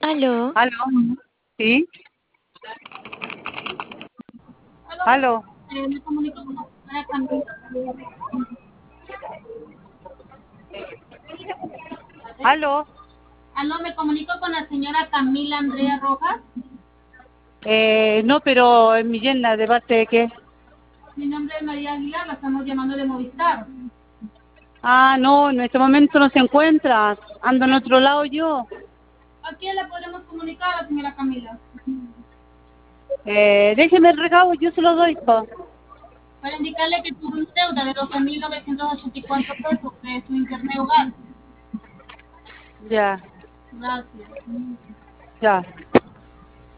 Aló, ¿Aló? ¿Sí? Aló, ¿Aló? me comunico con la señora Camila. ¿Aló? Aló, me comunico con la señora Camila Andrea Rojas. No, pero en mi llena, ¿de parte de qué? Mi nombre es María Aguilar, la estamos llamando de Movistar. Ah, no, en este momento no se encuentra. Ando en otro lado yo. ¿A quién le podemos comunicar a la señora Camila? Déjeme el recado, yo se lo doy, po. Para indicarle que tuvo una deuda de 12.984 pesos de su internet hogar. Ya, Gracias. ya.